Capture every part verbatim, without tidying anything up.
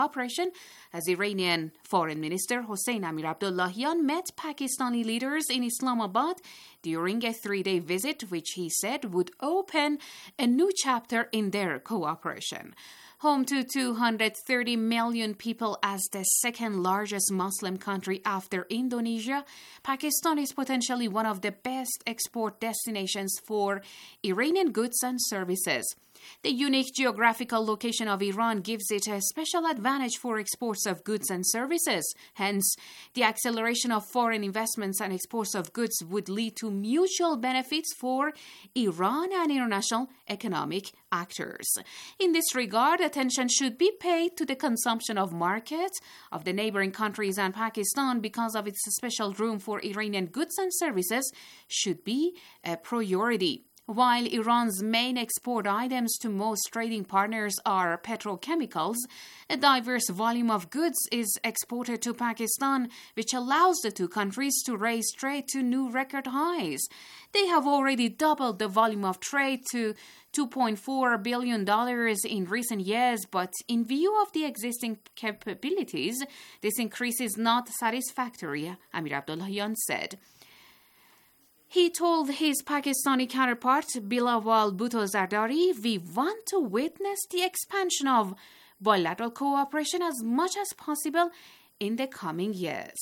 Operation as Iranian Foreign Minister Hossein Amir Abdullahian met Pakistani leaders in Islamabad during a three-day visit, which he said would open a new chapter in their cooperation. Home to two hundred thirty million people as the second largest Muslim country after Indonesia, Pakistan is potentially one of the best export destinations for Iranian goods and services. The unique geographical location of Iran gives it a special advantage for exports of goods and services. Hence, the acceleration of foreign investments and exports of goods would lead to mutual benefits for Iran and international economic actors. In this regard, attention should be paid to the consumption of markets of the neighboring countries, and Pakistan, because of its special room for Iranian goods and services, should be a priority. While Iran's main export items to most trading partners are petrochemicals, a diverse volume of goods is exported to Pakistan, which allows the two countries to raise trade to new record highs. They have already doubled the volume of trade to two point four billion dollars in recent years, but in view of the existing capabilities, this increase is not satisfactory, Amir Abdullahian said. He told his Pakistani counterpart, Bilawal Bhutto Zardari, "We want to witness the expansion of bilateral cooperation as much as possible in the coming years."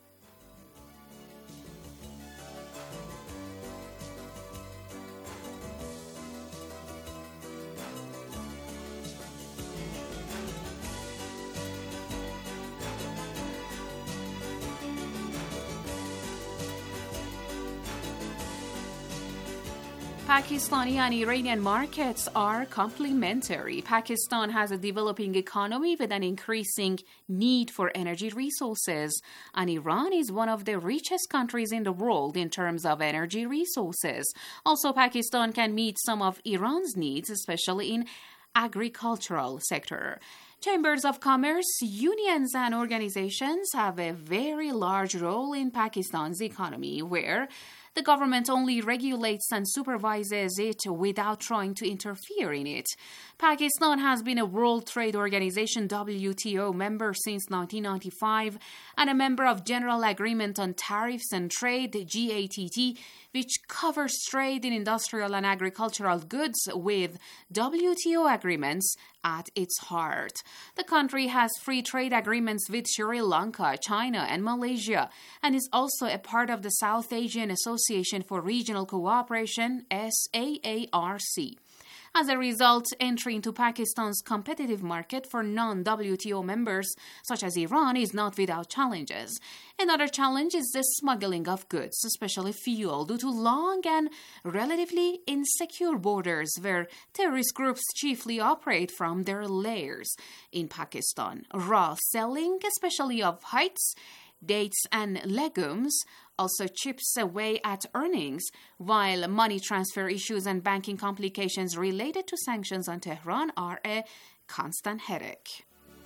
Pakistani and Iranian markets are complementary. Pakistan has a developing economy with an increasing need for energy resources, and Iran is one of the richest countries in the world in terms of energy resources. Also, Pakistan can meet some of Iran's needs, especially in agricultural sector. Chambers of commerce, unions, and organizations have a very large role in Pakistan's economy, where the government only regulates and supervises it without trying to interfere in it. Pakistan has been a World Trade Organization W T O member since nineteen ninety-five and a member of General Agreement on Tariffs and Trade, G A T T, which covers trade in industrial and agricultural goods with W T O agreements at its heart. The country has free trade agreements with Sri Lanka, China, and Malaysia, and is also a part of the South Asian Association for Regional Cooperation, S A A R C. As a result, entry into Pakistan's competitive market for non-W T O members, such as Iran, is not without challenges. Another challenge is the smuggling of goods, especially fuel, due to long and relatively insecure borders where terrorist groups chiefly operate from their lairs in Pakistan. Raw selling, especially of heights, dates, and legumes, also chips away at earnings, while money transfer issues and banking complications related to sanctions on Tehran are a constant headache.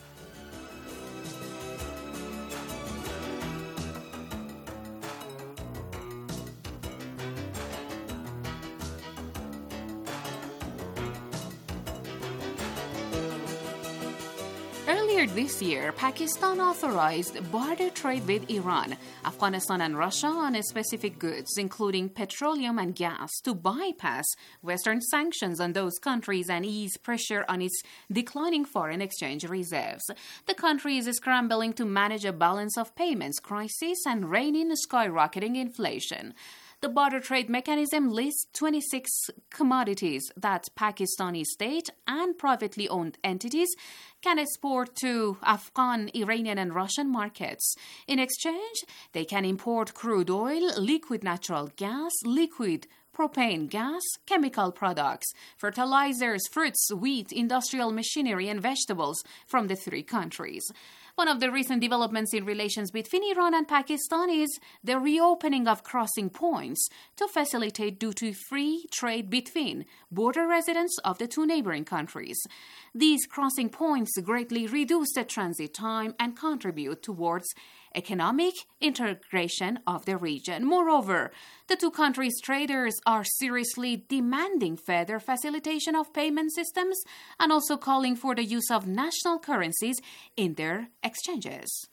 Earlier this year, Pakistan authorized barter trade with Iran, Afghanistan, and Russia on specific goods, including petroleum and gas, to bypass Western sanctions on those countries and ease pressure on its declining foreign exchange reserves. The country is scrambling to manage a balance of payments crisis and rein in skyrocketing inflation. The barter trade mechanism lists twenty-six commodities that Pakistani state and privately owned entities can export to Afghan, Iranian, and Russian markets. In exchange, they can import crude oil, liquid natural gas, liquid propane gas, chemical products, fertilizers, fruits, wheat, industrial machinery, and vegetables from the three countries. One of the recent developments in relations between Iran and Pakistan is the reopening of crossing points to facilitate duty-free trade between border residents of the two neighboring countries. These crossing points greatly reduce the transit time and contribute towards economic integration of the region. Moreover, the two countries' traders are seriously demanding further facilitation of payment systems and also calling for the use of national currencies in their exchanges.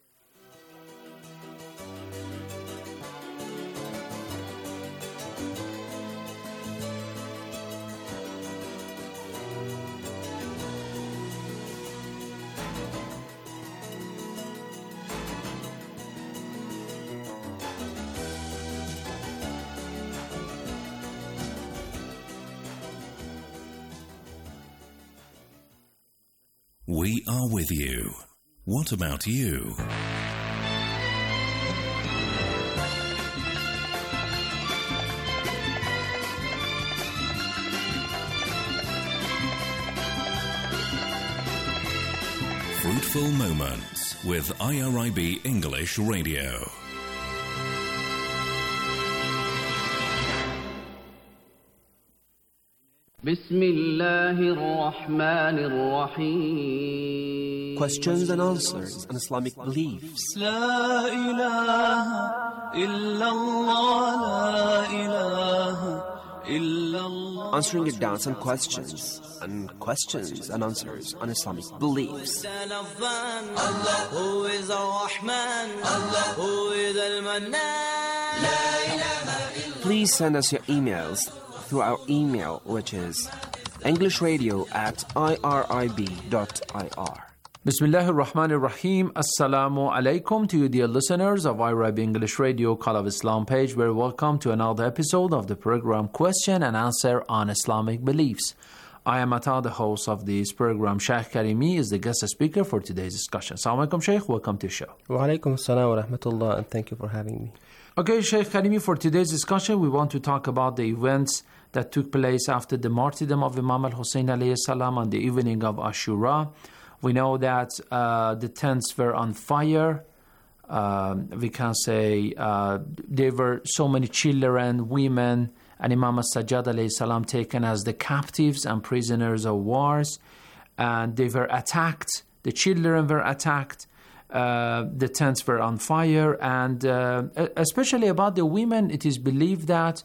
We are with you. What about you? Fruitful Moments with I R I B English Radio. بسم الله الرحمن الرحيم. Questions and answers on Islamic beliefs. لا إله إلا الله لا إله إلا الله. Answering your doubts and questions and questions and answers on Islamic beliefs. Allah who is Ar-Rahman, Allah who is Al-Mannan. Please send us your emails through our email, which is englishradio at irib dot I R. Bismillah ar-Rahman ar-Rahim. Assalamu alaikum to you, dear listeners of I R I B English Radio Call of Islam page. Very welcome to another episode of the program Question and Answer on Islamic Beliefs. I am Ata, the host of this program. Sheikh Karimi is the guest speaker for today's discussion. Assalamu alaikum, Sheikh. Welcome to the show. Wa alaikum assalam wa rahmatullah, and thank you for having me. Okay, Sheikh Karimi, for today's discussion, we want to talk about the events that took place after the martyrdom of Imam al-Hussein alayhi salam on the evening of Ashura. We know that uh, the tents were on fire. Uh, we can say uh, there were so many children, women, and Imam al-Sajjad alayhi salam taken as the captives and prisoners of wars. And they were attacked. The children were attacked. Uh, the tents were on fire. And uh, especially about the women, it is believed that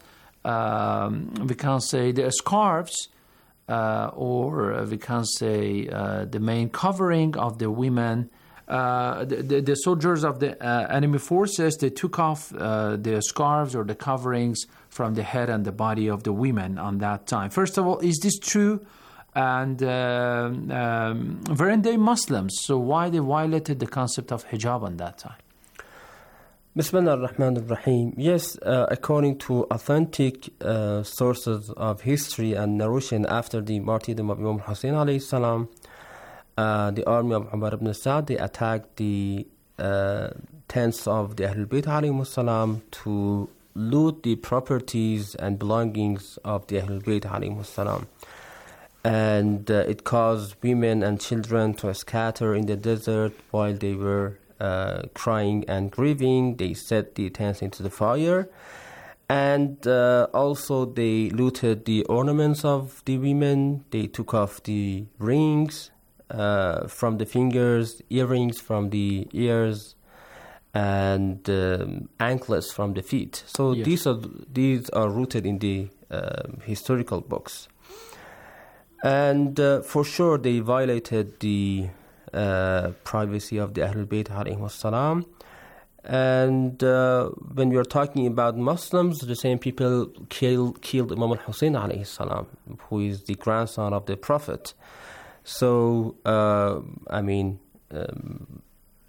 Um, we can say the scarves, uh, or we can say uh, the main covering of the women. Uh, the, the, the soldiers of the uh, enemy forces, they took off uh, the scarves or the coverings from the head and the body of the women on that time. First of all, is this true? And uh, um, weren't they Muslims? So why they violated the concept of hijab on that time? Bismillah ar-Rahman ar-Rahim. Yes, uh, according to authentic uh, sources of history and narration after the martyrdom of Imam Hussein alayhi salam, uh, the army of Umar ibn Sa'd, they attacked the uh, tents of the Ahlul Bayt alayhi salam to loot the properties and belongings of the Ahlul Bayt alayhi salam. And uh, it caused women and children to scatter in the desert while they were Uh, crying and grieving. They set the tents into the fire, and uh, also they looted the ornaments of the women. They took off the rings uh, from the fingers, earrings from the ears, and um, anklets from the feet. So yes. these are these are rooted in the uh, historical books, and uh, for sure they violated the Uh, privacy of the Ahlul Bayt alayhi salam. And uh, when we are talking about Muslims, the same people kill, killed Imam al-Hussein alayhi salam, who is the grandson of the Prophet. So, uh, I mean, um,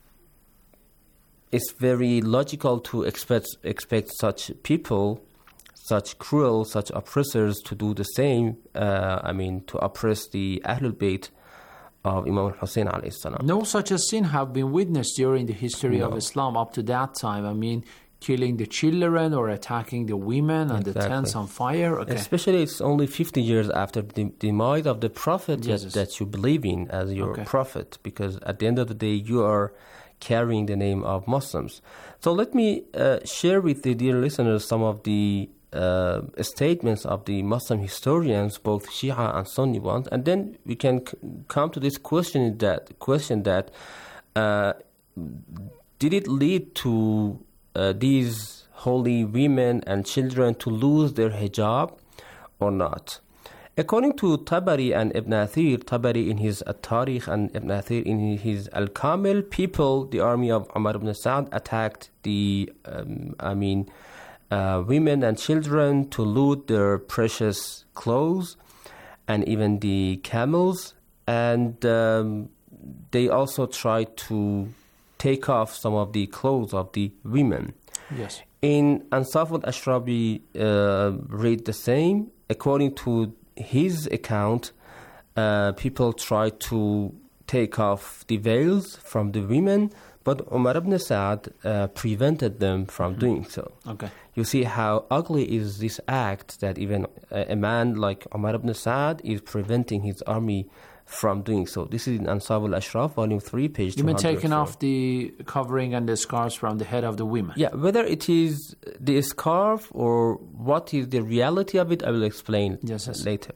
it's very logical to expect expect such people, such cruel, such oppressors to do the same, uh, I mean, to oppress the Ahlul Bayt of Imam al-Hussein alayhi salam. No such a sin have been witnessed during the history no. of Islam up to that time. I mean, killing the children or attacking the women and exactly. the tents on fire. Okay. Especially it's only fifty years after the demise of the Prophet yes. that, that you believe in as your okay. Prophet, because at the end of the day you are carrying the name of Muslims. So let me uh, share with the dear listeners some of the Uh, statements of the Muslim historians, both Shia and Sunni ones, and then we can c- come to this question that question that uh, did it lead to uh, these holy women and children to lose their hijab or not? According to Tabari and Ibn Athir, Tabari in his At-Tarikh and Ibn Athir in his Al-Kamil, people, the army of Umar ibn Sa'd attacked the, um, I mean, uh, women and children to loot their precious clothes and even the camels, and um, they also tried to take off some of the clothes of the women. Yes. In Ansaf al-Ashrabi uh, read the same. According to his account, uh, people tried to take off the veils from the women, but Umar ibn Sa'd uh, prevented them from mm-hmm. doing so. Okay. You see how ugly is this act, that even a, a man like Umar ibn Sa'd is preventing his army from doing so. This is in Ansab al-Ashraf, volume three, page two You hundred. mean taking off the covering and the scarves from the head of the women? Yeah, whether it is the scarf or what is the reality of it, I will explain yes, yes. later.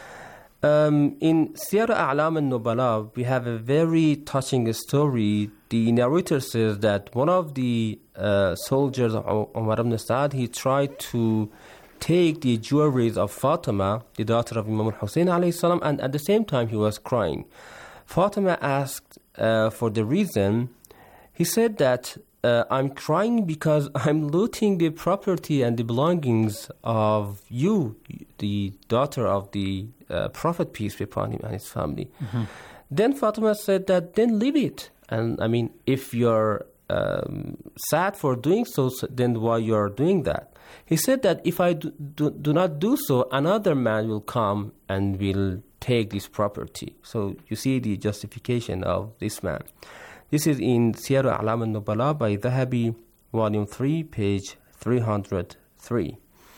Um, in Siyar A'lam al-Nubala, we have a very touching story. The narrator says that one of the uh, soldiers of Umar ibn Sa'd, he tried to take the jewelries of Fatima, the daughter of Imam al-Hussein alayhi salam, and at the same time he was crying. Fatima asked uh, for the reason. He said that uh, I'm crying because I'm looting the property and the belongings of you, the daughter of the uh, Prophet, peace be upon him, and his family. Mm-hmm. Then Fatima said that, then leave it. And I mean, if you're um, sad for doing so, then why you're doing that? He said that if I do, do, do not do so, another man will come and will take this property. So you see the justification of this man. This is in Siyar A'lam al-Nubala by Dhahabi, volume three, page three hundred three.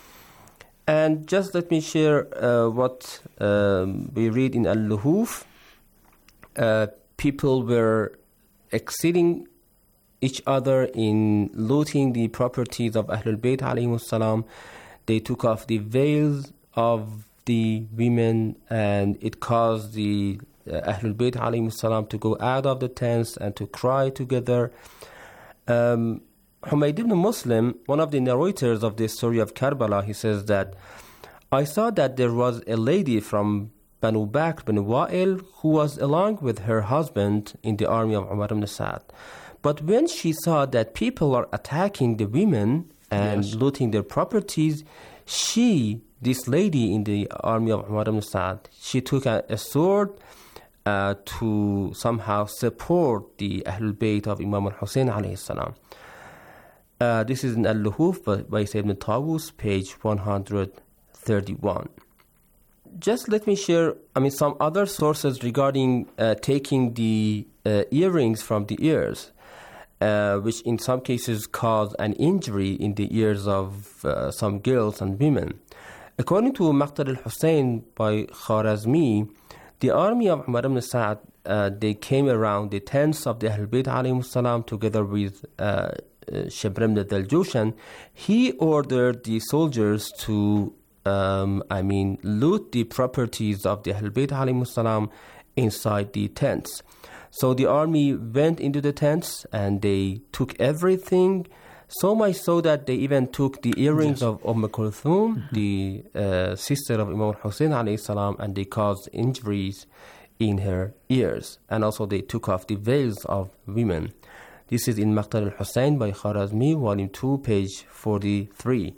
And just let me share uh, what um, we read in Al-Luhuf. Uh, people were exceeding each other in looting the properties of Ahlul Bayt alayhimus salam. They took off the veils of the women, and it caused the uh, Ahlul Bayt alayhimus salam to go out of the tents and to cry together. Um, Humayd ibn Muslim, one of the narrators of the story of Karbala, he says that, I saw that there was a lady from Banu Bakr bin Wa'il who was along with her husband in the army of Umar ibn Sa'd. But when she saw that people are attacking the women and yes. looting their properties, she, this lady in the army of Umar ibn Sa'd, she took a, a sword uh, to somehow support the Ahlul Bayt of Imam al-Hussein alayhi salam. Uh, this is in Al-Luhuf by, by Sayyid ibn Tawus, page one hundred thirty-one. Just let me share, I mean, some other sources regarding uh, taking the uh, earrings from the ears, uh, which in some cases cause an injury in the ears of uh, some girls and women. According to Maqtal al-Hussein by Kharazmi, the army of Umar ibn Sa'd, uh, they came around the tents of the Ahlul Bayt alayhimus salam together with uh, Shabr ibn al-Jushan. He ordered the soldiers to Um, I mean, loot the properties of the Ahlul Bayt alayhimus salam inside the tents. So the army went into the tents and they took everything, so much so that they even took the earrings yes. of Umm Kulthum, mm-hmm. the uh, sister of Imam Hussein alayhi salam, and they caused injuries in her ears. And also they took off the veils of women. This is in Maqtal al-Hussein by Kharazmi, volume two, page forty-three.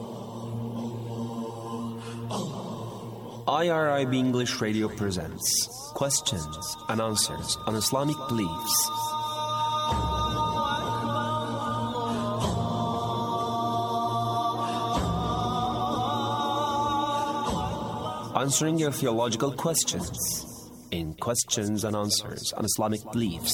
I R I B English Radio presents Questions and Answers on Islamic Beliefs. Answering your theological questions in Questions and Answers on Islamic Beliefs.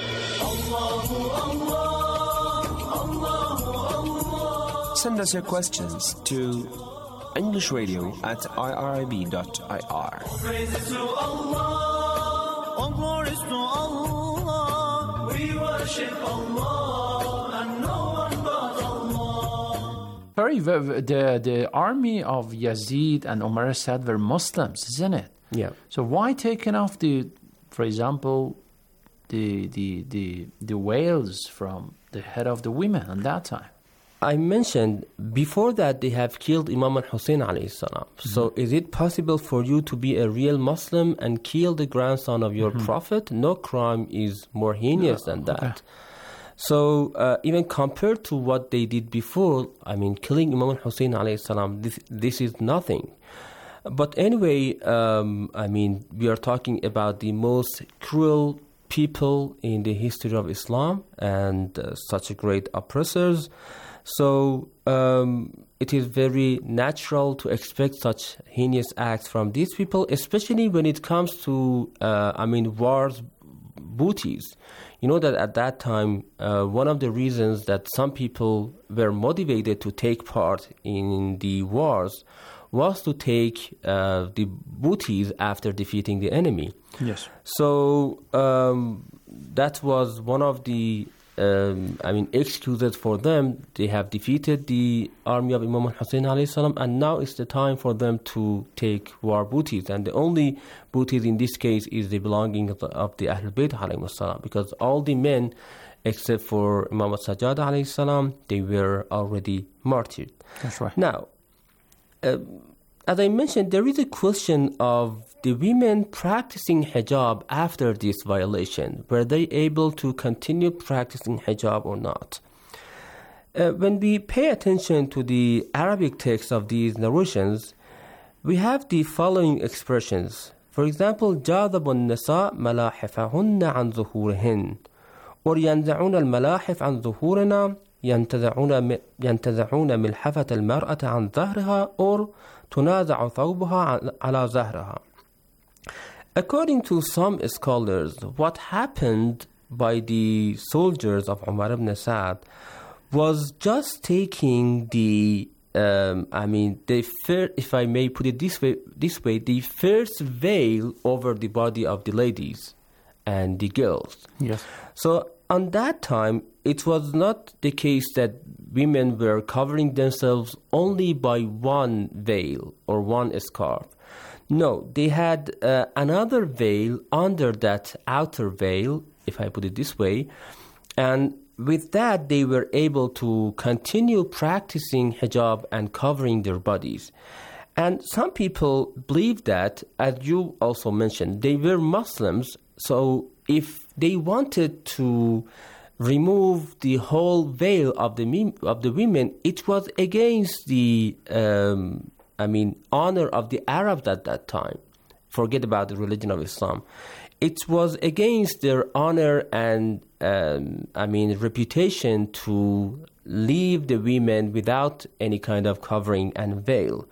Send us your questions to English Radio at I R I B dot I R. Praises to Allah, all glories to Allah. We worship Allah and no one but Allah. Very, the the army of Yazid and Umar Sa'd were Muslims, isn't it? Yeah. So why taking off the, for example, the the the the veils from the head of the women at that time. I mentioned before that they have killed Imam al-Hussein alayhi salam. Mm-hmm. So is it possible for you to be a real Muslim and kill the grandson of your mm-hmm. prophet? No crime is more heinous no, than that. Okay. So uh, even compared to what they did before, I mean, killing Imam al-Hussein alayhi salam, this, this is nothing. But anyway, um, I mean, we are talking about the most cruel people in the history of Islam and uh, such great oppressors. So um, it is very natural to expect such heinous acts from these people, especially when it comes to, uh, I mean, wars, booties. You know that at that time, uh, one of the reasons that some people were motivated to take part in the wars was to take uh, the booties after defeating the enemy. Yes. So um, that was one of the Um, I mean, excuses for them. They have defeated the army of Imam al-Hussein alayhi salam, and now it's the time for them to take war booties. And the only booties in this case is the belonging of the, of the Ahlul Bayt alayhi salam, because all the men, except for Imam al-Sajjad alayhi salam, they were already martyred. That's right. Now, uh, as I mentioned, there is a question of the women practicing hijab after this violation. Were they able to continue practicing hijab or not? Uh, when we pay attention to the Arabic text of these narrations, we have the following expressions. For example, جَاذَبُ النِّسَاء مَلَاحِفَهُنَّ عَنْ ظُهُورِهِنَّ or يَنْزَعُونَ الْمَلَاحِفَ عَنْ ظُهُورِنَا يَنْتَزَعُونَ مِلْحَفَةَ الْمَرْأَةَ عَنْ ظَهْرِهَا or تُنَازَعُ ثَوْبُهَا عَلَى ظَهْرِهَا. According to some scholars, what happened by the soldiers of Umar ibn Sa'd was just taking the, um, I mean, the fir- if I may put it this way, this way, the first veil over the body of the ladies and the girls. Yes. So on that time, it was not the case that women were covering themselves only by one veil or one scarf. No, they had uh, another veil under that outer veil, if I put it this way, and with that they were able to continue practicing hijab and covering their bodies. And some people believe that, as you also mentioned, they were Muslims, so if they wanted to remove the whole veil of the of the women, it was against the um, I mean, honor of the Arabs at that time. Forget about the religion of Islam. It was against their honor and, um, I mean, reputation to leave the women without any kind of covering and veil.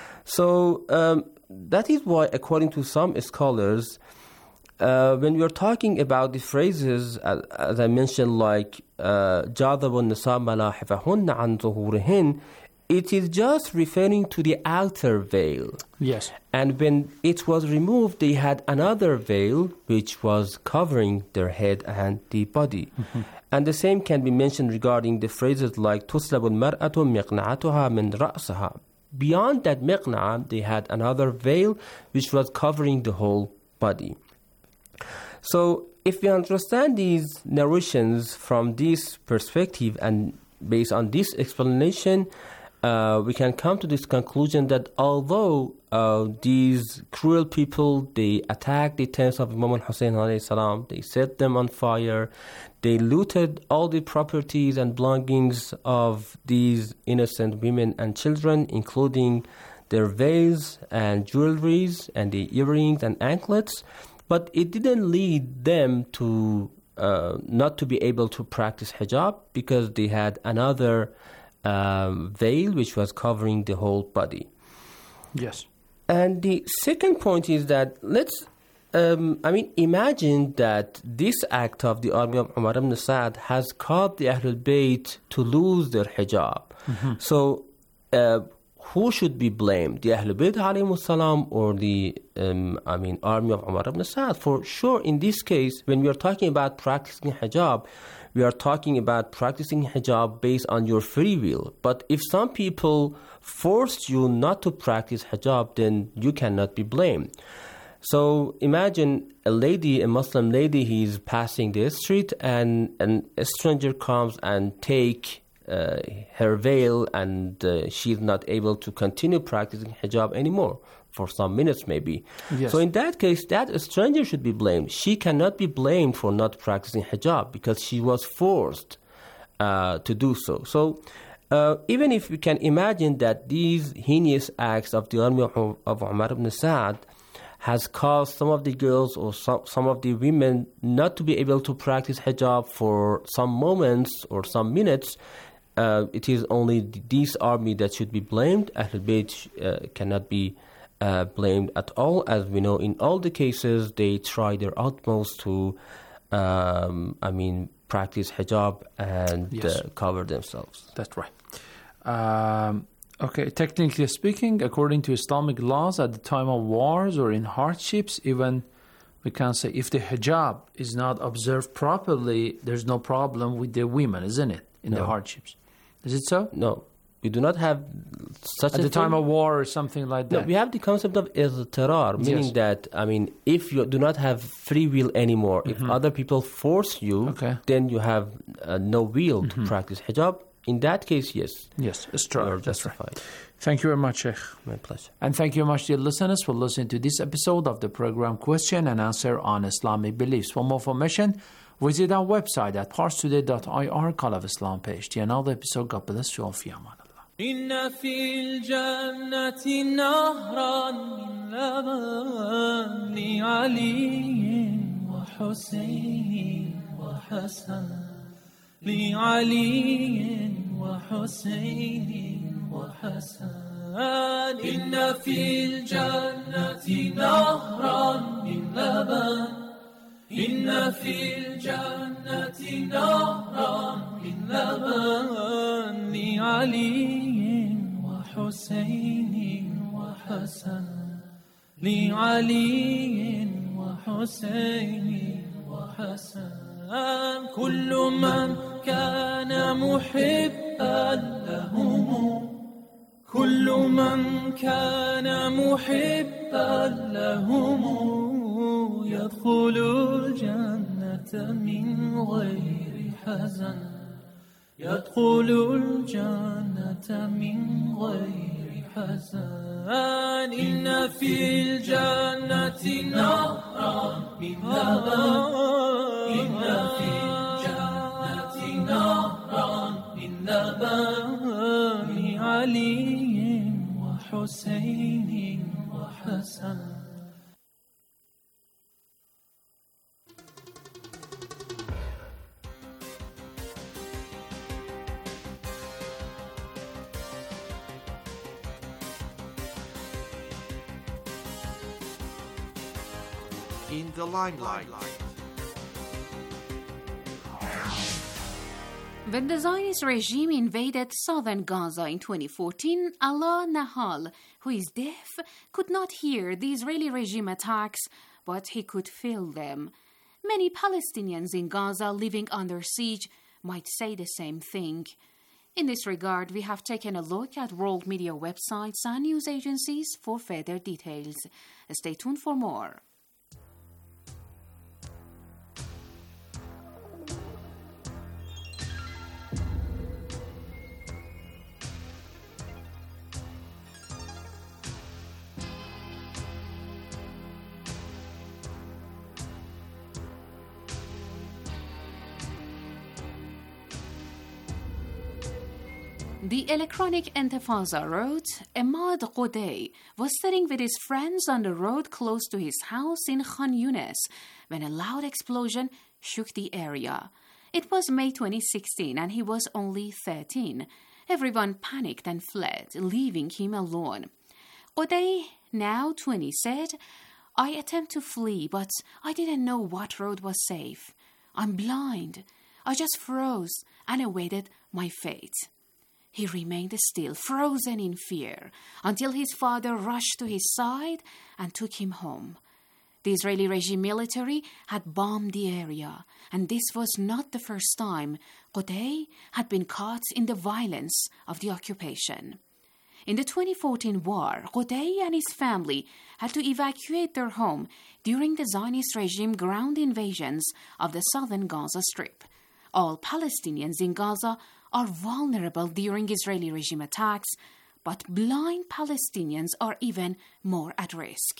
So um, that is why, according to some scholars, uh, when we are talking about the phrases, as, as I mentioned, like جَاذَبُ النِّسَاء مَلَاحِفَهُنَّ عَنْ ظُهُورِهِنَّ, it is just referring to the outer veil. Yes. And when it was removed, they had another veil which was covering their head and the body. Mm-hmm. And the same can be mentioned regarding the phrases like تُسْلَبُ الْمَرْأَةُ مِقْنَعَتُهَا مِنْ رَأْسَهَا. Beyond that miqna', they had another veil which was covering the whole body. So if we understand these narrations from this perspective and based on this explanation, Uh, we can come to this conclusion that although uh, these cruel people, they attacked the tents of Imam al-Hussein alayhi salam, they set them on fire, they looted all the properties and belongings of these innocent women and children, including their veils and jewelries and the earrings and anklets, but it didn't lead them to uh, not to be able to practice hijab because they had another Um, veil which was covering the whole body. Yes. And the second point is that let's, um, I mean, imagine that this act of the army of Umar ibn Sa'd has caused the Ahlul Bayt to lose their hijab. Mm-hmm. So uh, who should be blamed? The Ahlul Bayt alayhimus salam or the, um, I mean, army of Umar ibn Sa'd? For sure, in this case, when we are talking about practicing hijab, we are talking about practicing hijab based on your free will. But if some people forced you not to practice hijab, then you cannot be blamed. So imagine a lady, a Muslim lady, he's passing the street, and, and a stranger comes and take uh, her veil, and uh, she's not able to continue practicing hijab anymore for some minutes maybe. Yes. So in that case, that stranger should be blamed. She cannot be blamed for not practicing hijab because she was forced uh, to do so. So uh, even if you can imagine that these heinous acts of the army of, of Umar ibn Sa'd has caused some of the girls or some, some of the women not to be able to practice hijab for some moments or some minutes, uh, it is only this army that should be blamed. Ahlul Bayt uh, cannot be uh, blamed at all. As we know, in all the cases, they try their utmost to, um, I mean, practice hijab and Yes. uh, cover themselves. That's right. Um, okay, technically speaking, according to Islamic laws, at the time of wars or in hardships, even we can say if the hijab is not observed properly, there's no problem with the women, isn't it, in the No. hardships? Is it so? No, we do not have such At a the time thing. of war or something like No, that? we have the concept of iztirar, meaning Yes. that, I mean, if you do not have free will anymore, if other people force you, Okay. then you have uh, no will to practice hijab. In that case, yes, Yes, it's you true. are That's right. justified. Thank you very much, Sheikh. My pleasure. And thank you very much, dear listeners, for listening to this episode of the program Question and Answer on Islamic Beliefs. For more information, visit our website at parstoday dot I R, Call of Islam page. To another episode, God bless you all. Fi aman Allah. إن في الجنة نهرا من لبن لعلي وحسين وحسن لعلي وحسين وحسن إن في الجنة نهرا من لبن إن في الجنة نهرا من لبن لعلي وحسين وحسن لعلي وحسين وحسن كل من كان محبا لهم كل من كان محبا لهم يدخل الجنة من غير حزن يدخل الجنة من غير حزن إن في الجنة نهرا من لبن إن في الجنة نهرا من لبن لعلي وحسين وحسن In the limelight. When the Zionist regime invaded southern Gaza in twenty fourteen, Alaa Nahal, who is deaf, could not hear the Israeli regime attacks, but he could feel them. Many Palestinians in Gaza living under siege might say the same thing. In this regard, we have taken a look at world media websites and news agencies for further details. Stay tuned for more. The electronic Intifada wrote, Ahmad Qodai was sitting with his friends on the road close to his house in Khan Yunis when a loud explosion shook the area. It was May twenty sixteen and he was only thirteen. Everyone panicked and fled, leaving him alone. Qodai, now twenty, said, I attempted to flee, but I didn't know what road was safe. I'm blind. I just froze and awaited my fate. He remained still, frozen in fear, until his father rushed to his side and took him home. The Israeli regime military had bombed the area, and this was not the first time Qodai had been caught in the violence of the occupation. In the twenty fourteen war, Qudai and his family had to evacuate their home during the Zionist regime ground invasions of the southern Gaza Strip. All Palestinians in Gaza are vulnerable during Israeli regime attacks, but blind Palestinians are even more at risk.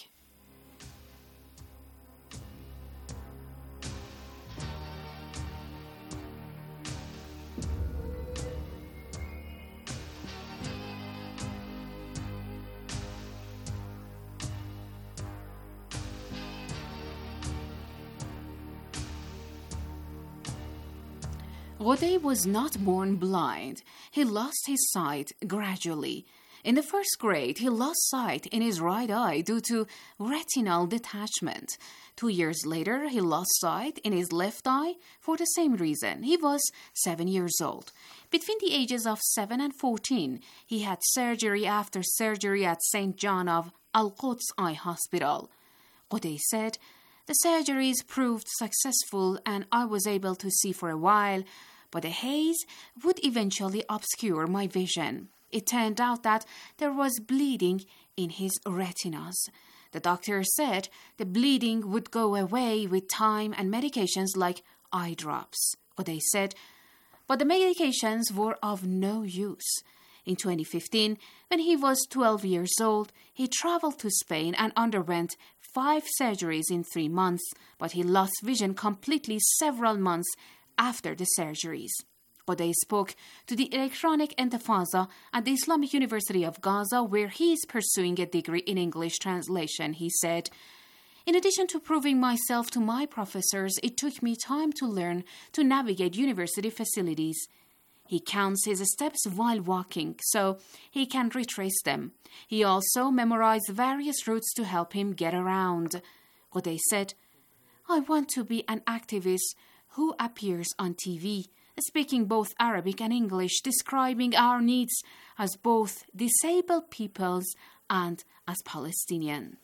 Qudai was not born blind. He lost his sight gradually. In the first grade, he lost sight in his right eye due to retinal detachment. Two years later, he lost sight in his left eye for the same reason. He was seven years old. Between the ages of seven and fourteen, he had surgery after surgery at Saint John of Al-Quds Eye Hospital. Qudai said, "The surgeries proved successful and I was able to see for a while, but the haze would eventually obscure my vision. It turned out that there was bleeding in his retinas. The doctor said the bleeding would go away with time and medications like eye drops." Qudai said, but the medications were of no use. In twenty fifteen, when he was twelve years old, he traveled to Spain and underwent five surgeries in three months, but he lost vision completely several months after the surgeries. Qudai spoke to the Electronic Intifada at the Islamic University of Gaza, where he is pursuing a degree in English translation. He said, "In addition to proving myself to my professors, it took me time to learn to navigate university facilities. He counts his steps while walking, so he can retrace them. He also memorized various routes to help him get around." Qudai said, "I want to be an activist who appears on T V, speaking both Arabic and English, describing our needs as both disabled peoples and as Palestinian."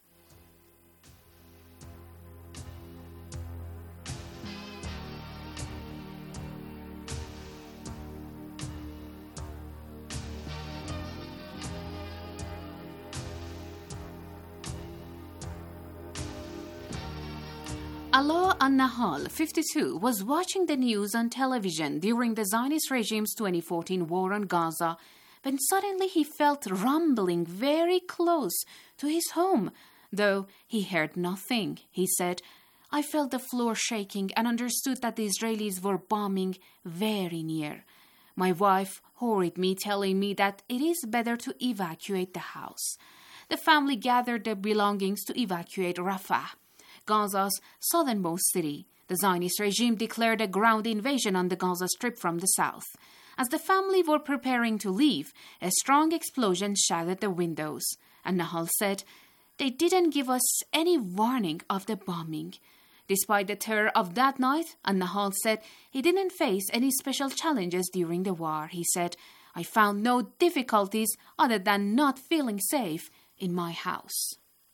Alaa An-Nahal, fifty-two, was watching the news on television during the Zionist regime's twenty fourteen war on Gaza when suddenly he felt rumbling very close to his home, though he heard nothing. He said, "I felt the floor shaking and understood that the Israelis were bombing very near. My wife hurried me, telling me that it is better to evacuate the house. The family gathered their belongings to evacuate Rafah, Gaza's southernmost city. The Zionist regime declared a ground invasion on the Gaza Strip from the south. As the family were preparing to leave, a strong explosion shattered the windows." And Nahal said, "They didn't give us any warning of the bombing." Despite the terror of that night, An-Nahal said he didn't face any special challenges during the war. He said, "I found no difficulties other than not feeling safe in my house."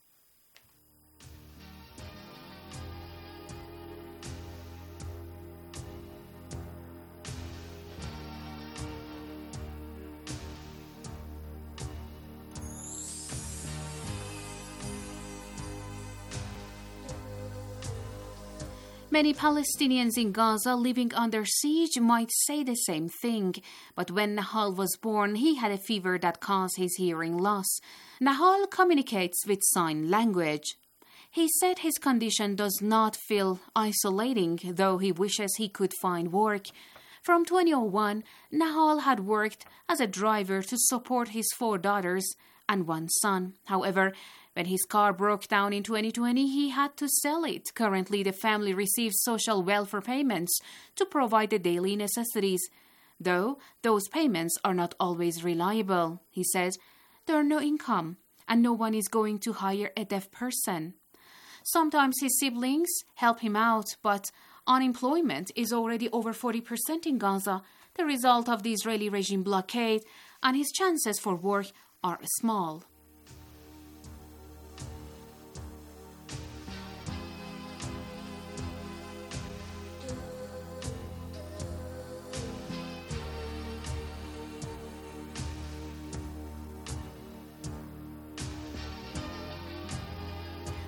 Many Palestinians in Gaza living under siege might say the same thing, but when Nahal was born, he had a fever that caused his hearing loss. Nahal communicates with sign language. He said his condition does not feel isolating, though he wishes he could find work. From twenty oh one, Nahal had worked as a driver to support his four daughters and one son. However, when his car broke down in twenty twenty, he had to sell it. Currently, the family receives social welfare payments to provide the daily necessities, though those payments are not always reliable. He says, "There are no income, and no one is going to hire a deaf person." Sometimes his siblings help him out, but unemployment is already over forty percent in Gaza, the result of the Israeli regime blockade, and his chances for work are small.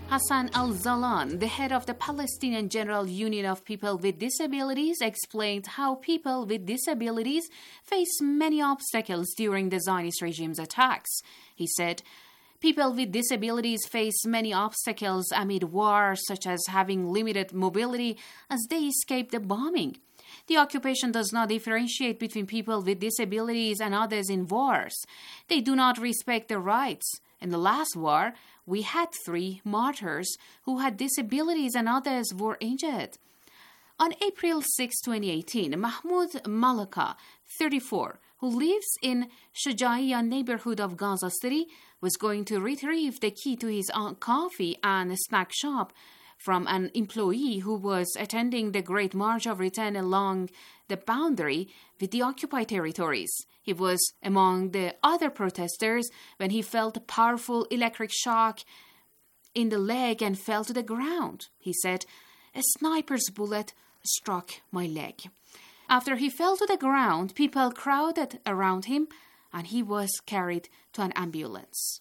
Hassan al-Zalan, the head of the Palestinian General Union of People with Disabilities, explained how people with disabilities face many obstacles during the Zionist regime's attacks. He said, people with disabilities face many obstacles amid war, such as having limited mobility as they escape the bombing. The occupation does not differentiate between people with disabilities and others in wars. They do not respect their rights. In the last war, we had three martyrs who had disabilities and others were injured. On April sixth, twenty eighteen, Mahmoud Malaka, thirty-four, who lives in Shujaiya neighborhood of Gaza City, was going to retrieve the key to his coffee and snack shop from an employee who was attending the Great March of Return along the boundary with the occupied territories. He was among the other protesters when he felt a powerful electric shock in the leg and fell to the ground. He said, "A sniper's bullet struck my leg." After he fell to the ground, people crowded around him and he was carried to an ambulance.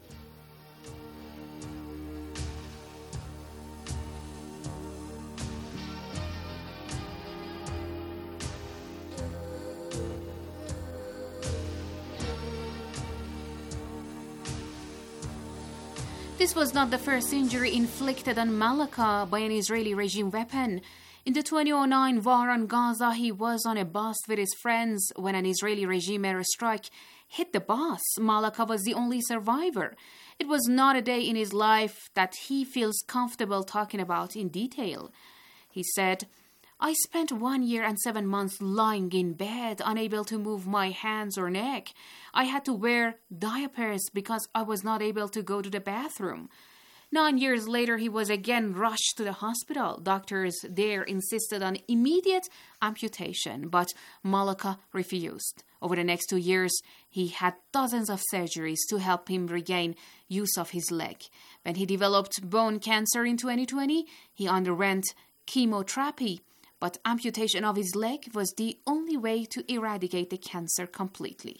This was not the first injury inflicted on Malaka by an Israeli regime weapon. In the twenty oh nine war on Gaza, he was on a bus with his friends when an Israeli regime airstrike hit the bus. Malaka was the only survivor. It was not a day in his life that he feels comfortable talking about in detail. He said, "I spent one year and seven months lying in bed, unable to move my hands or neck. I had to wear diapers because I was not able to go to the bathroom." Nine years later, he was again rushed to the hospital. Doctors there insisted on immediate amputation, but Malaka refused. Over the next two years, he had dozens of surgeries to help him regain use of his leg. When he developed bone cancer in twenty twenty, he underwent chemotherapy, but amputation of his leg was the only way to eradicate the cancer completely.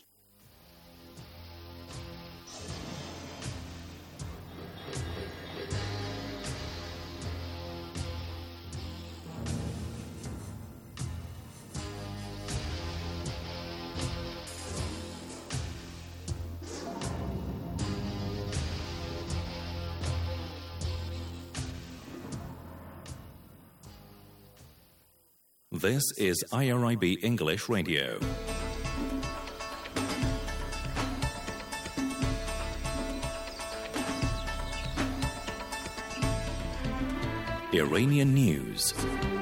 This is I R I B English Radio. Iranian news,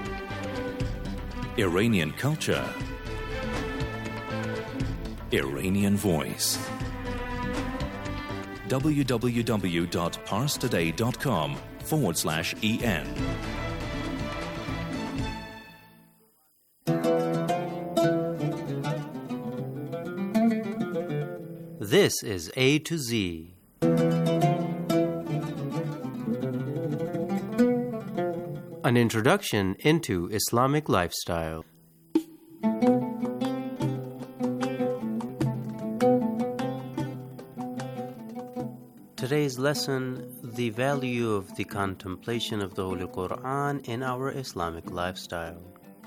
Iranian culture, Iranian voice. www.parstoday.com forward slash EN. This is A to Z. An introduction into Islamic lifestyle. Today's lesson, the value of the contemplation of the Holy Quran in our Islamic lifestyle.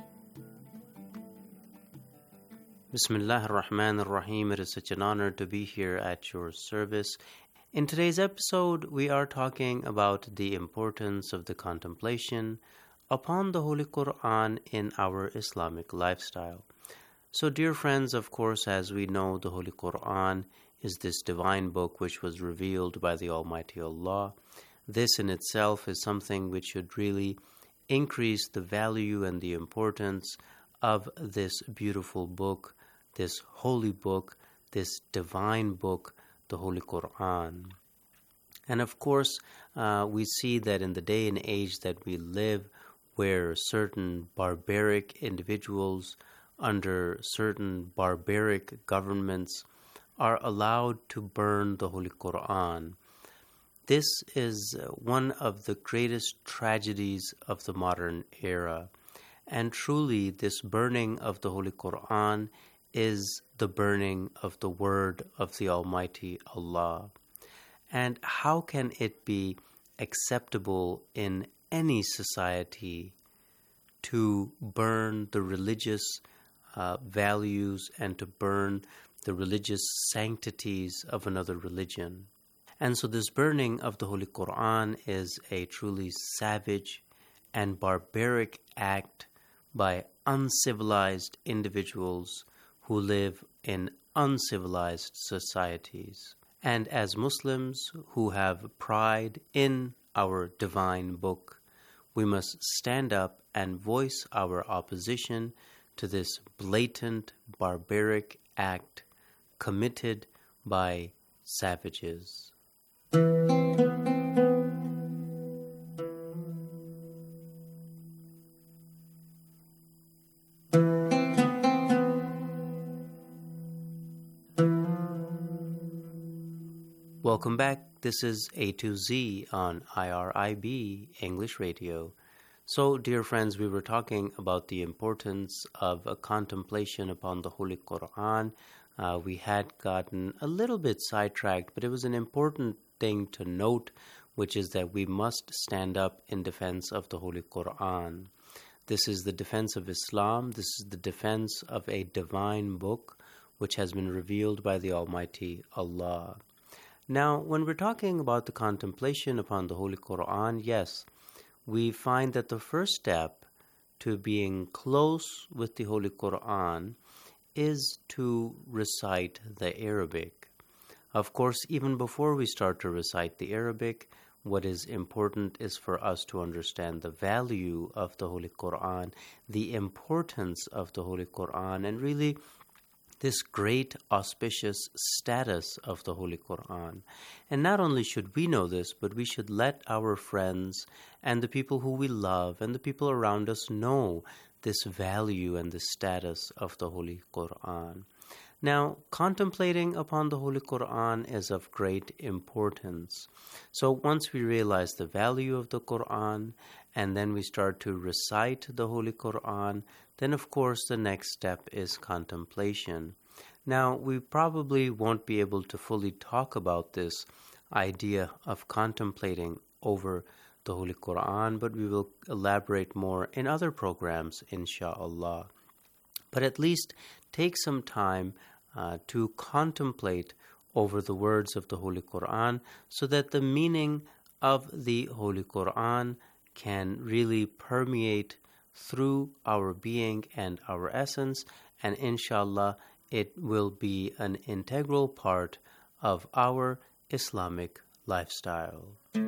Bismillah ar-Rahman ar-Rahim. It is such an honor to be here at your service. In today's episode, we are talking about the importance of the contemplation upon the Holy Quran in our Islamic lifestyle. So, dear friends, of course, as we know, the Holy Quran is this divine book which was revealed by the Almighty Allah. This in itself is something which should really increase the value and the importance of this beautiful book, this holy book, this divine book, the Holy Quran. And of course, uh, we see that in the day and age that we live, where certain barbaric individuals under certain barbaric governments are allowed to burn the Holy Quran. This is one of the greatest tragedies of the modern era. And truly, this burning of the Holy Quran is the burning of the word of the Almighty Allah. And how can it be acceptable in any society to burn the religious uh, values and to burn the religious sanctities of another religion. And so this burning of the Holy Quran is a truly savage and barbaric act by uncivilized individuals who live in uncivilized societies. And as Muslims who have pride in our divine book, we must stand up and voice our opposition to this blatant, barbaric act committed by savages. Welcome back. This is A to Z on I R I B English Radio. So, dear friends, we were talking about the importance of a contemplation upon the Holy Quran. Uh, we had gotten a little bit sidetracked, but it was an important thing to note, which is that we must stand up in defense of the Holy Quran. This is the defense of Islam. This is the defense of a divine book which has been revealed by the Almighty Allah. Now, when we're talking about the contemplation upon the Holy Quran, yes, we find that the first step to being close with the Holy Quran is to recite the Arabic. Of course, even before we start to recite the Arabic, what is important is for us to understand the value of the Holy Quran, the importance of the Holy Quran, and really this great auspicious status of the Holy Quran. And not only should we know this, but we should let our friends and the people who we love and the people around us know this value and this status of the Holy Quran. Now, contemplating upon the Holy Quran is of great importance. So once we realize the value of the Quran, and then we start to recite the Holy Quran, then of course the next step is contemplation. Now, we probably won't be able to fully talk about this idea of contemplating over the Holy Quran, but we will elaborate more in other programs, insha'Allah. But at least take some time uh, to contemplate over the words of the Holy Quran so that the meaning of the Holy Quran can really permeate through our being and our essence, and inshallah it will be an integral part of our Islamic lifestyle.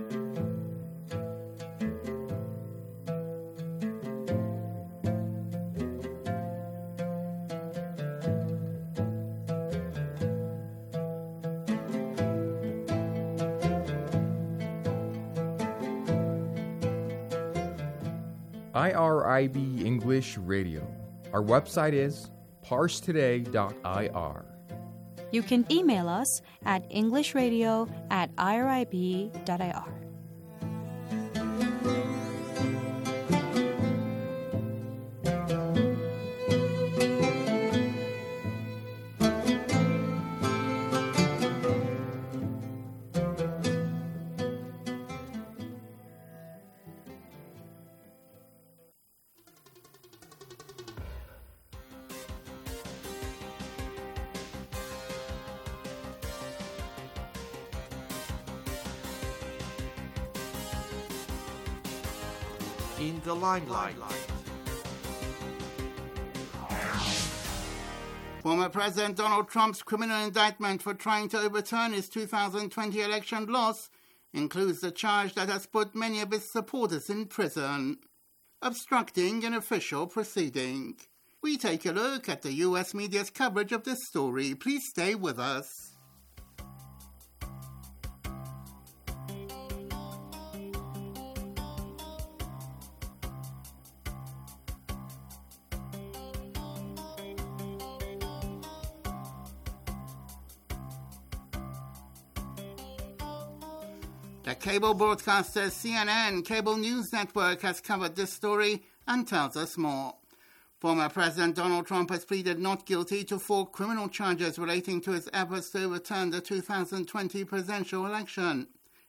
I R I B English Radio. Our website is parse today dot I R. You can email us at englishradio at I R I B dot I R. In the limelight. Former President Donald Trump's criminal indictment for trying to overturn his two thousand twenty election loss includes the charge that has put many of his supporters in prison, obstructing an official proceeding. We take a look at the U S media's coverage of this story. Please stay with us. The cable broadcaster C N N Cable News Network has covered this story and tells us more. Former President Donald Trump has pleaded not guilty to four criminal charges relating to his efforts to overturn the two thousand twenty presidential election.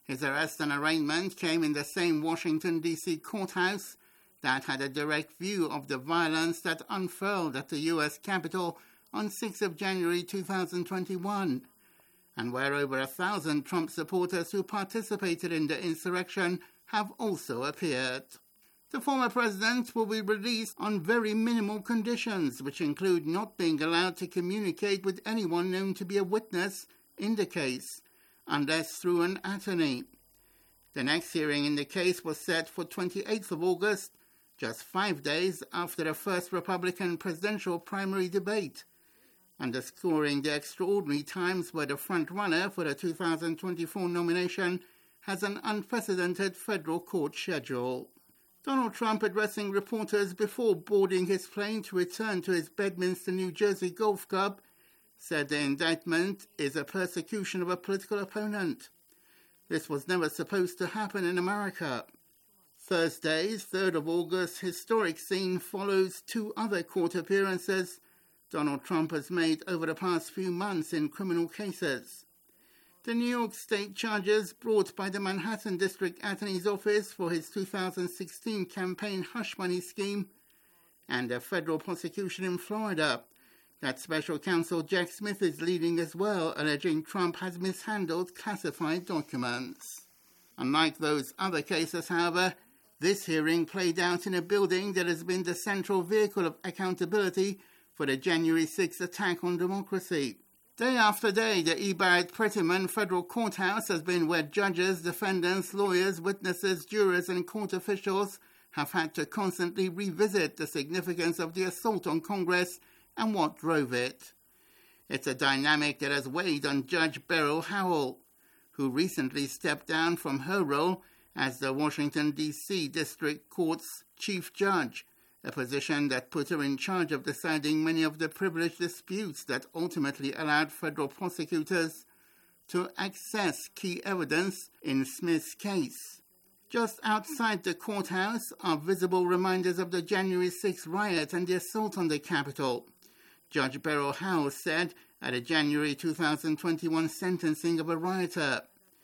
His arrest and arraignment came in the same Washington, D C courthouse that had a direct view of the violence that unfurled at the U S Capitol on sixth of January two thousand twenty-one, and where over a thousand Trump supporters who participated in the insurrection have also appeared. The former president will be released on very minimal conditions, which include not being allowed to communicate with anyone known to be a witness in the case, unless through an attorney. The next hearing in the case was set for twenty-eighth of August, just five days after the first Republican presidential primary debate, underscoring the extraordinary times where the front-runner for the two thousand twenty-four nomination has an unprecedented federal court schedule. Donald Trump, addressing reporters before boarding his plane to return to his Bedminster, New Jersey golf club, said the indictment is a persecution of a political opponent. This was never supposed to happen in America. Thursday's third of August historic scene follows two other court appearances Donald Trump has made over the past few months in criminal cases. The New York State charges brought by the Manhattan District Attorney's Office for his two thousand sixteen campaign hush money scheme, and a federal prosecution in Florida that Special Counsel Jack Smith is leading as well, alleging Trump has mishandled classified documents. Unlike those other cases, however, this hearing played out in a building that has been the central vehicle of accountability for the January sixth attack on democracy. Day after day, the E. Barrett Prettyman Federal Courthouse has been where judges, defendants, lawyers, witnesses, jurors, and court officials have had to constantly revisit the significance of the assault on Congress and what drove it. It's a dynamic that has weighed on Judge Beryl Howell, who recently stepped down from her role as the Washington, D C District Court's Chief Judge, a position that put her in charge of deciding many of the privileged disputes that ultimately allowed federal prosecutors to access key evidence in Smith's case. Just outside the courthouse are visible reminders of the January sixth riot and the assault on the Capitol. Judge Beryl Howell said at a January two thousand twenty-one sentencing of a rioter.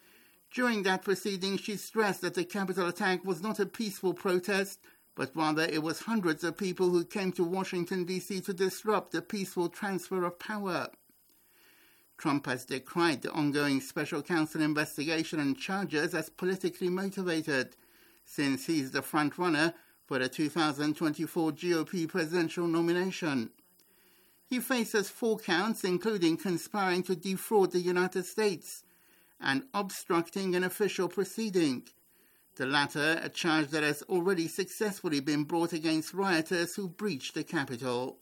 During that proceeding, she stressed that the Capitol attack was not a peaceful protest, but rather it was hundreds of people who came to Washington, D C to disrupt the peaceful transfer of power. Trump has decried the ongoing special counsel investigation and charges as politically motivated, since he's the front-runner for the two thousand twenty-four G O P presidential nomination. He faces four counts, including conspiring to defraud the United States and obstructing an official proceeding, the latter a charge that has already successfully been brought against rioters who breached the Capitol.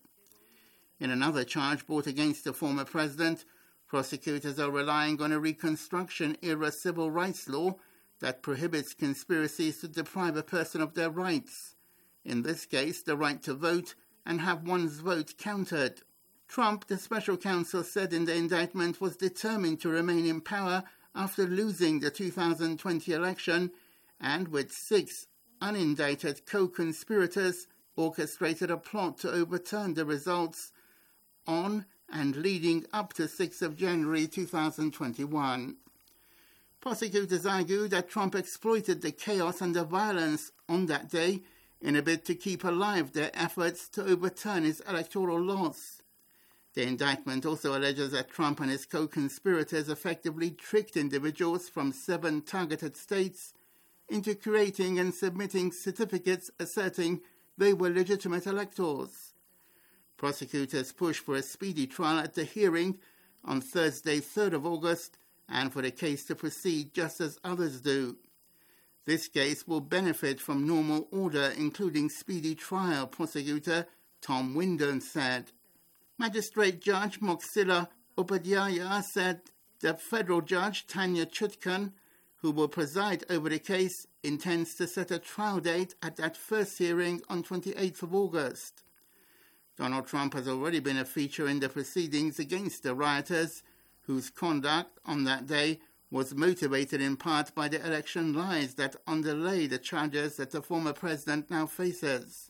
In another charge brought against the former president, prosecutors are relying on a Reconstruction-era civil rights law that prohibits conspiracies to deprive a person of their rights, in this case the right to vote and have one's vote counted. Trump, the special counsel said in the indictment, was determined to remain in power after losing the two thousand twenty election, and with six unindicted co-conspirators orchestrated a plot to overturn the results on and leading up to sixth of January two thousand twenty-one. Prosecutors argue that Trump exploited the chaos and the violence on that day in a bid to keep alive their efforts to overturn his electoral loss. The indictment also alleges that Trump and his co-conspirators effectively tricked individuals from seven targeted states into creating and submitting certificates asserting they were legitimate electors. Prosecutors pushed for a speedy trial at the hearing on Thursday, third of August, and for the case to proceed just as others do. This case will benefit from normal order, including speedy trial, prosecutor Tom Wyndon said. Magistrate Judge Moxila Upadhyaya said the federal judge Tanya Chutkan, who will preside over the case, intends to set a trial date at that first hearing on twenty-eighth of August. Donald Trump has already been a feature in the proceedings against the rioters, whose conduct on that day was motivated in part by the election lies that underlay the charges that the former president now faces.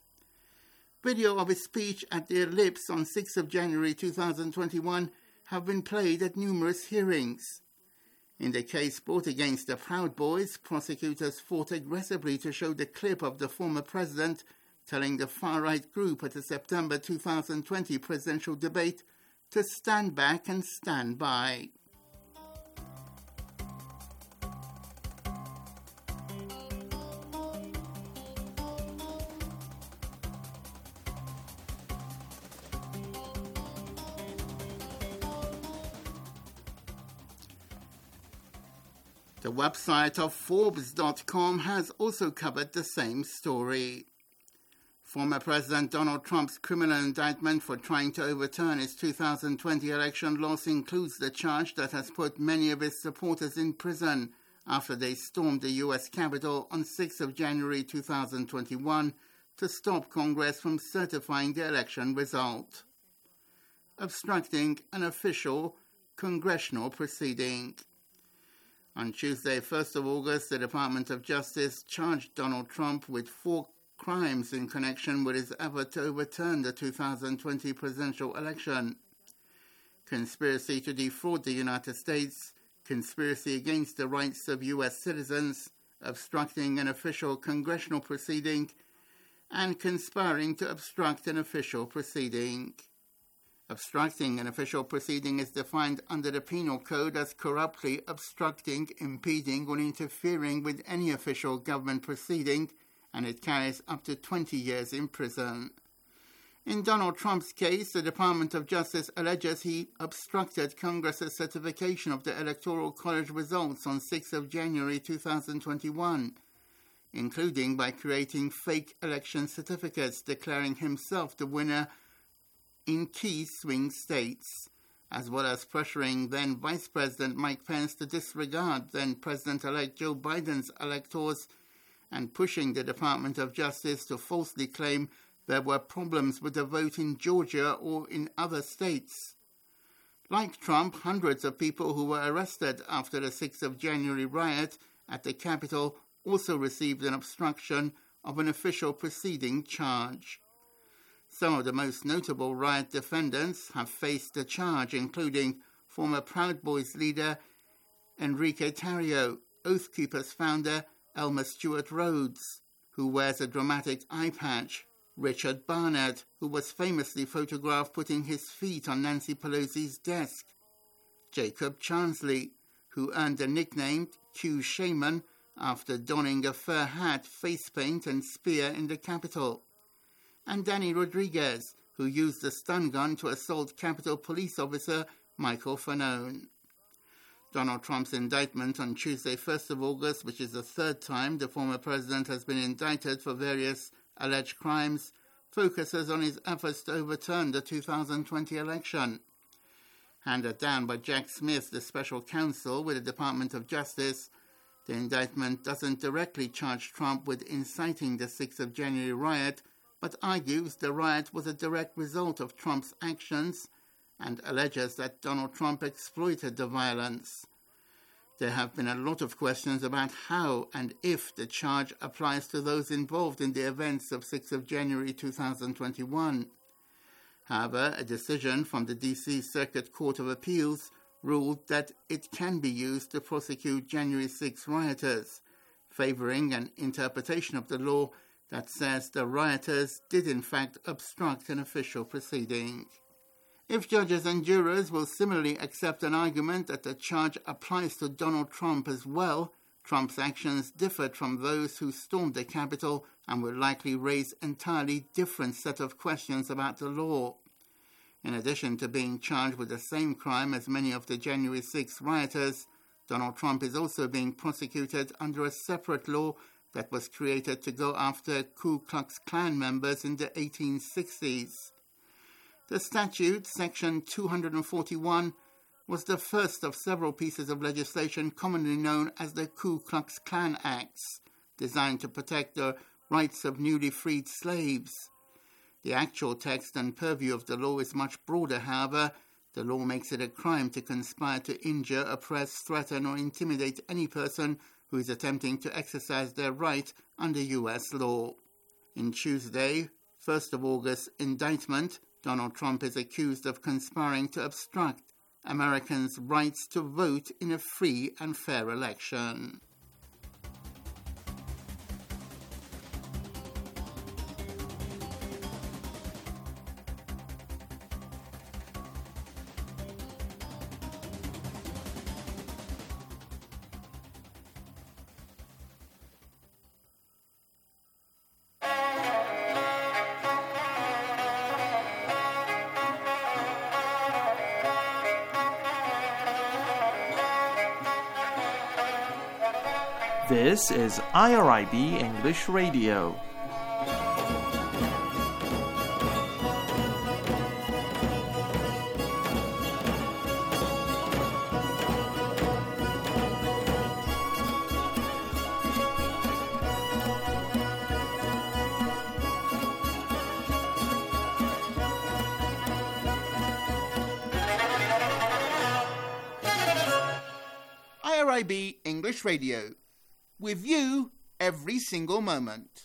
Video of his speech at the Ellipse on sixth of January two thousand twenty-one have been played at numerous hearings. In the case brought against the Proud Boys, prosecutors fought aggressively to show the clip of the former president telling the far-right group at the September two thousand twenty presidential debate to stand back and stand by. The website of Forbes dot com has also covered the same story. Former President Donald Trump's criminal indictment for trying to overturn his two thousand twenty election loss includes the charge that has put many of his supporters in prison after they stormed the U S Capitol on sixth of January two thousand twenty-one to stop Congress from certifying the election result, obstructing an official congressional proceeding. On Tuesday, first of August, the Department of Justice charged Donald Trump with four crimes in connection with his effort to overturn the two thousand twenty presidential election: conspiracy to defraud the United States, conspiracy against the rights of U S citizens, obstructing an official congressional proceeding, and conspiring to obstruct an official proceeding. Obstructing an official proceeding is defined under the Penal Code as corruptly obstructing, impeding, or interfering with any official government proceeding, and it carries up to twenty years in prison. In Donald Trump's case, the Department of Justice alleges he obstructed Congress's certification of the Electoral College results on sixth of January two thousand twenty-one, including by creating fake election certificates declaring himself the winner in key swing states, as well as pressuring then Vice President Mike Pence to disregard then President-elect Joe Biden's electors, and pushing the Department of Justice to falsely claim there were problems with the vote in Georgia or in other states. Like Trump, hundreds of people who were arrested after the sixth of January riot at the Capitol also received an obstruction of an official proceeding charge. Some of the most notable riot defendants have faced the charge, including former Proud Boys leader Enrique Tarrio, Oath Keepers founder Elmer Stewart Rhodes, who wears a dramatic eye patch, Richard Barnett, who was famously photographed putting his feet on Nancy Pelosi's desk, Jacob Chansley, who earned the nickname Q Shaman after donning a fur hat, face paint, and spear in the Capitol, and Danny Rodriguez, who used a stun gun to assault Capitol Police Officer Michael Fanone. Donald Trump's indictment on Tuesday, first of August, which is the third time the former president has been indicted for various alleged crimes, focuses on his efforts to overturn the two thousand twenty election. Handed down by Jack Smith, the special counsel with the Department of Justice, the indictment doesn't directly charge Trump with inciting the sixth of January riot, but argues the riot was a direct result of Trump's actions and alleges that Donald Trump exploited the violence. There have been a lot of questions about how and if the charge applies to those involved in the events of sixth of January two thousand twenty-one. However, a decision from the D C Circuit Court of Appeals ruled that it can be used to prosecute January sixth rioters, favoring an interpretation of the law that says the rioters did in fact obstruct an official proceeding. If judges and jurors will similarly accept an argument that the charge applies to Donald Trump as well, Trump's actions differed from those who stormed the Capitol and will likely raise entirely different set of questions about the law. In addition to being charged with the same crime as many of the January sixth rioters, Donald Trump is also being prosecuted under a separate law that was created to go after Ku Klux Klan members in the eighteen sixties. The statute, Section two forty-one, was the first of several pieces of legislation commonly known as the Ku Klux Klan Acts, designed to protect the rights of newly freed slaves. The actual text and purview of the law is much broader, however. The law makes it a crime to conspire to injure, oppress, threaten, or intimidate any person who is attempting to exercise their right under U S law. In Tuesday, first of August indictment, Donald Trump is accused of conspiring to obstruct Americans' rights to vote in a free and fair election. This is I R I B English Radio. I R I B English Radio. With you every single moment.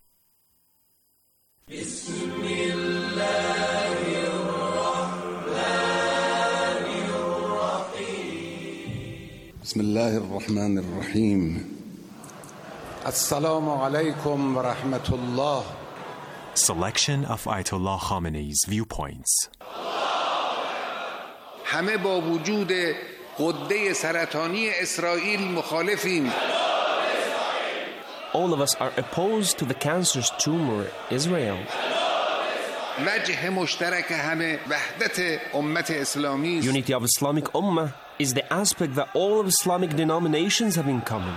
Bismillah ar-Rahman ar-Rahim. Assalamu alaikum wa rahmatullah. Selection of Ayatollah Khamenei's viewpoints. همه با وجود غده سرطانی اسرائیل مخالفیم. All of us are opposed to the cancerous tumor, Israel. وجه مشترک همه وحدت امت اسلامی. Unity of Islamic Ummah is the aspect that all of Islamic denominations have in common.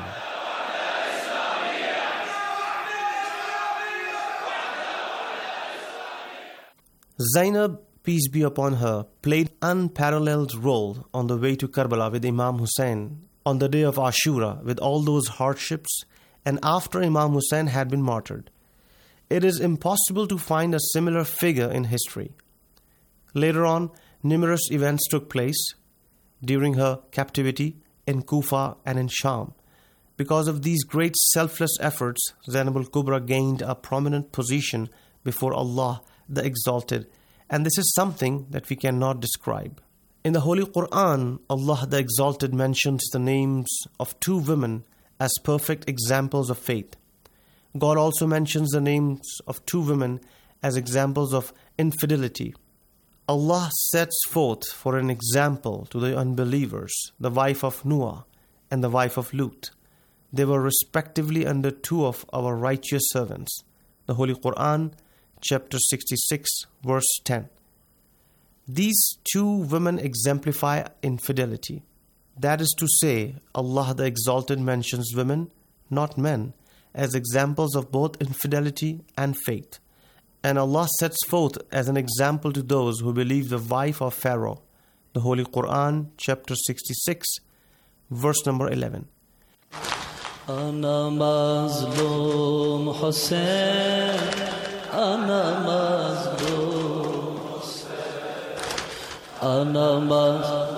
Zainab, peace be upon her, played unparalleled role on the way to Karbala with Imam Hussein on the day of Ashura with all those hardships and after Imam Hussein had been martyred. It is impossible to find a similar figure in history. Later on, numerous events took place during her captivity in Kufa and in Sham. Because of these great selfless efforts, Zainab al-Kubra gained a prominent position before Allah the Exalted, and this is something that we cannot describe. In the Holy Quran, Allah the Exalted mentions the names of two women as perfect examples of faith. God also mentions the names of two women as examples of infidelity. Allah sets forth for an example to the unbelievers the wife of Noah and the wife of Lut. They were respectively under two of our righteous servants. The Holy Quran, chapter sixty-six, verse ten. These two women exemplify infidelity. That is to say, Allah the Exalted mentions women, not men, as examples of both infidelity and faith. And Allah sets forth as an example to those who believe the wife of Pharaoh. The Holy Quran, chapter sixty-six, verse number eleven. Ana mazlum Hussein, ana mazlum Hussein, ana mazlum.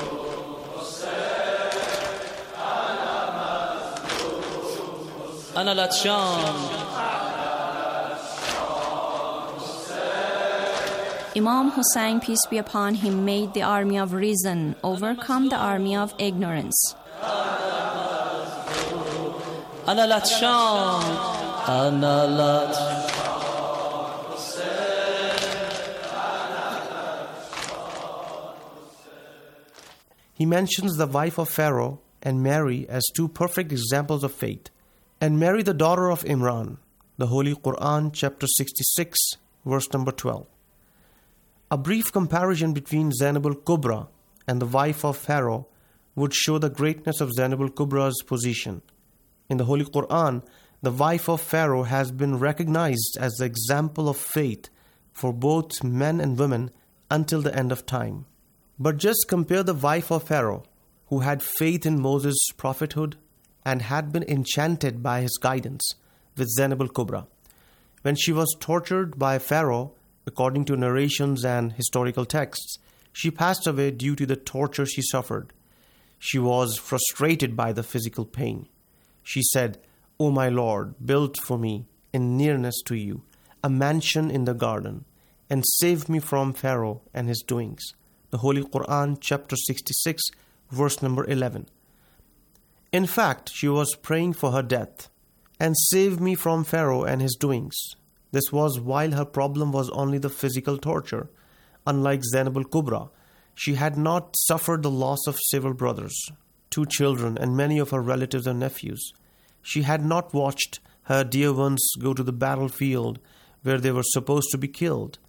أنا لاتشان. Imam Hussein, peace be upon him, made the army of reason overcome the army of ignorance. أنا لاتشان. أنا لاتشان. He mentions the wife of Pharaoh and Mary as two perfect examples of faith. And Mary, the daughter of Imran, the Holy Quran, chapter sixty-six, verse number twelve. A brief comparison between Zainab al-Kubra and the wife of Pharaoh would show the greatness of Zainab al-Kubra's position. In the Holy Quran, the wife of Pharaoh has been recognized as the example of faith for both men and women until the end of time. But just compare the wife of Pharaoh, who had faith in Moses' prophethood and had been enchanted by his guidance, with Zainab al-Kubra. When she was tortured by Pharaoh, according to narrations and historical texts, she passed away due to the torture she suffered. She was frustrated by the physical pain. She said, "O my Lord, build for me, in nearness to you, a mansion in the garden, and save me from Pharaoh and his doings. the Holy Quran, chapter sixty-six, verse number eleven. In fact, she was praying for her death, and save me from Pharaoh and his doings. This was while her problem was only the physical torture. Unlike Zainab al-Kubra, she had not suffered the loss of several brothers, two children, and many of her relatives and nephews. She had not watched her dear ones go to the battlefield where they were supposed to be killed.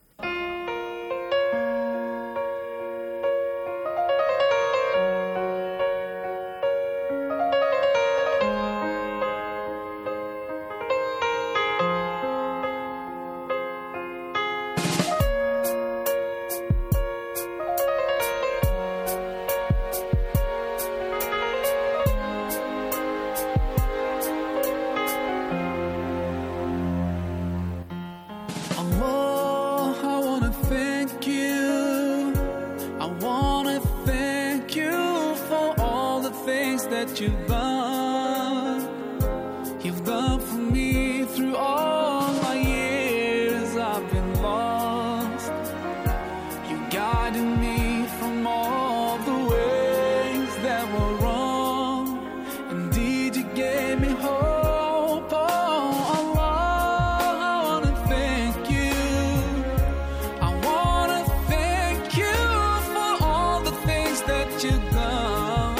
that you've done. You've done for me through all my years I've been lost. You guided me from all the ways that were wrong. Indeed, you gave me hope. Oh, Allah, I want to thank you. I want to thank you for all the things that you've done.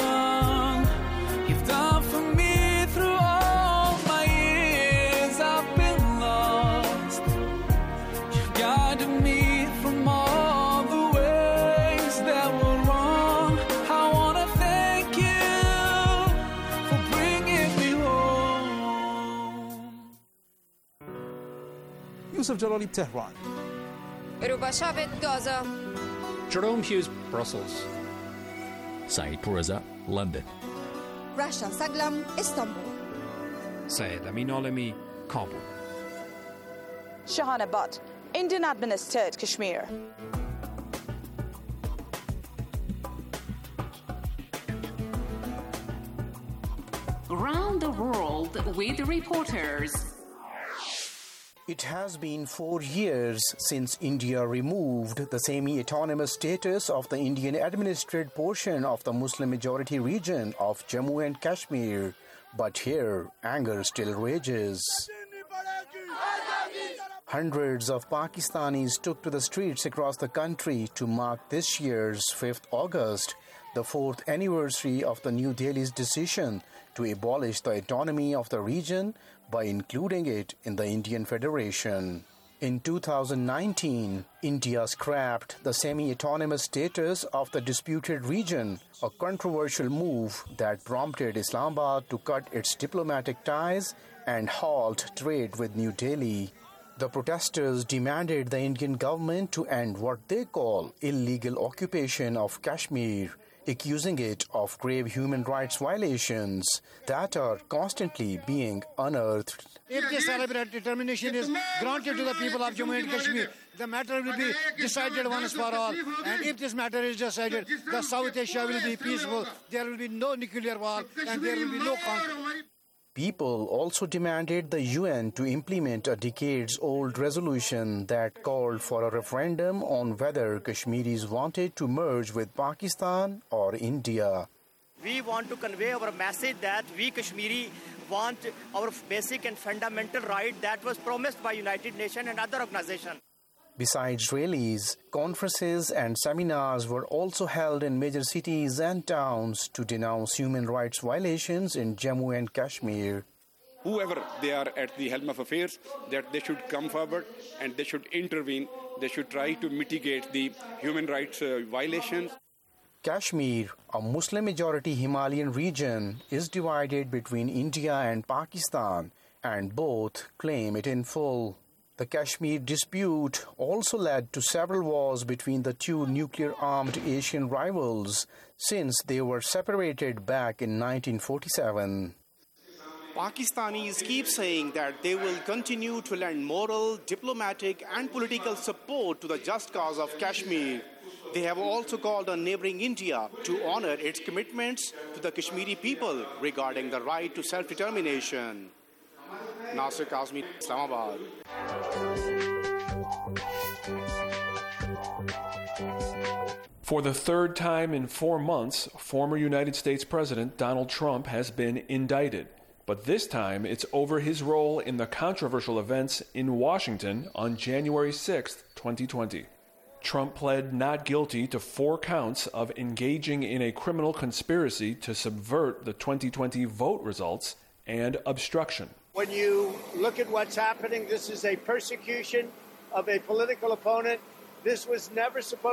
Yusuf Jalali, Tehran. Rubashavit, Gaza. Jerome Hughes, Brussels. Saeed Pourreza, London. Rasha Saglam, Istanbul. Syed Amin Alami, Kabul. Shahana Butt, Indian administered Kashmir. Around the world with reporters. It has been four years since India removed the semi-autonomous status of the Indian-administered portion of the Muslim-majority region of Jammu and Kashmir. But here, anger still rages. Hundreds of Pakistanis took to the streets across the country to mark this year's fifth of August, the fourth anniversary of the New Delhi's decision to abolish the autonomy of the region by including it in the Indian Federation. In two thousand nineteen, India scrapped the semi-autonomous status of the disputed region, a controversial move that prompted Islamabad to cut its diplomatic ties and halt trade with New Delhi. The protesters demanded the Indian government to end what they call illegal occupation of Kashmir, accusing it of grave human rights violations that are constantly being unearthed. If this self-determination is granted to the people of Jammu and Kashmir, the matter will be decided once for all. And if this matter is decided, the South Asia will be peaceful, there will be no nuclear war, and there will be no conflict. People also demanded the U N to implement a decades-old resolution that called for a referendum on whether Kashmiris wanted to merge with Pakistan or India. We want to convey our message that we Kashmiri want our basic and fundamental right that was promised by United Nations and other organizations. Besides rallies, conferences and seminars were also held in major cities and towns to denounce human rights violations in Jammu and Kashmir. Whoever they are at the helm of affairs, that they should come forward and they should intervene. They should try to mitigate the human rights uh, violations. Kashmir, a Muslim-majority Himalayan region, is divided between India and Pakistan, and both claim it in full. The Kashmir dispute also led to several wars between the two nuclear-armed Asian rivals since they were separated back in nineteen forty-seven. Pakistanis keep saying that they will continue to lend moral, diplomatic and political support to the just cause of Kashmir. They have also called on neighboring India to honor its commitments to the Kashmiri people regarding the right to self-determination. Nasir Kazmi, Islamabad. For the third time in four months, former United States President Donald Trump has been indicted. But this time, it's over his role in the controversial events in Washington on January sixth, twenty twenty. Trump pled not guilty to four counts of engaging in a criminal conspiracy to subvert the twenty twenty vote results and obstruction. When you look at what's happening, this is a persecution of a political opponent. This was never supposed